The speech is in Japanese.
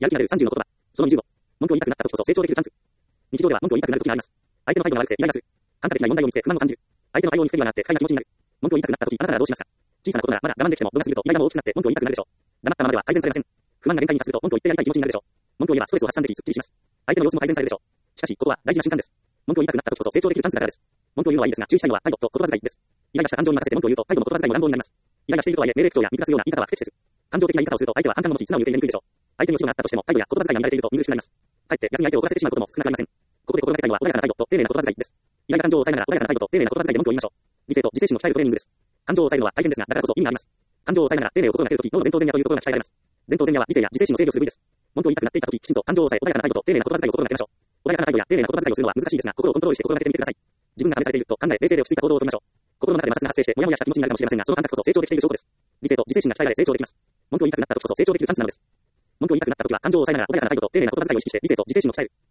やる気が出る30の言葉。その20を。文句を言いたくなった時こそ成長できるチャンス。日常では文句を言いたくなる時があります。相手の態度が悪くてイライラする。簡単的な問題を見つけ不満を感じる。相手の対応に不手際があって不快な気持ちになる。文句を言いたくなった時あなたならどうしますか。小さなことならまだ我慢できても度が過ぎるとイライラも大きくなって文句を言いたくなるでしょう。黙ったままでは改善されません。不満が限界に達すると文句を言ってやりたい気持ちになるでしょう。文句を言えばストレスを発散でき、すっきりします。相手の様子も改善されるでしょう。しかし、ここは大事な瞬間です。文句を言いたくなった時こそ成長できるチャンスだからです。文句を言うのはいいですが、注意したいのは態度と言葉遣いです。イライラした感情に任せて文句を言うと態度も言葉遣いも乱暴になります。イライラしているとはいえ命令口調や見下すような言い方は不適切。感情的な言い方をすると相手は反感を持ち素直に受け入れにくいでしょう。相手に落ち度があったとしても態度や言葉遣いが乱れていると見苦しくなります。かえって逆に相手を怒らせてしまうことも少なくありません。ここで心がけたいのは穏やかな態度と丁寧な言葉遣いです。イライラ感情を抑えながら穏やかな態度と丁寧な言葉遣いで文句を言いましょう。理性と自制心を鍛えるトレーニングです。感情を抑えるのは大変ですが、だからこそ意味があります。感情を抑えながら丁寧を心がけるとき、脳の前頭前野というところが鍛えられます。前頭前野は理性や自制心を制御する部位です。文句を言いたくなっていたとき、きちんと感情を抑え、穏やかな態度と丁寧な言葉遣いを心がけましょう。穏やかな態度や丁寧な言葉遣いをするのは難しいですが、心をコントロールして心がけてみてください。自分が試されていると考え、冷静で落ち着いた行動をとりましょう。心の中で摩擦が発生して、もやもやした気持ちになるかもしれませんが、その感覚こそ成長できている証拠です。理性と自制心が鍛えられ成長できます。文句を言いたくなったときこそ成長できるチャンスなのです。文句を言いたくなったときは感情を抑えながら穏やかな態度と丁寧な言葉遣いを意識して理性と自制心を鍛える。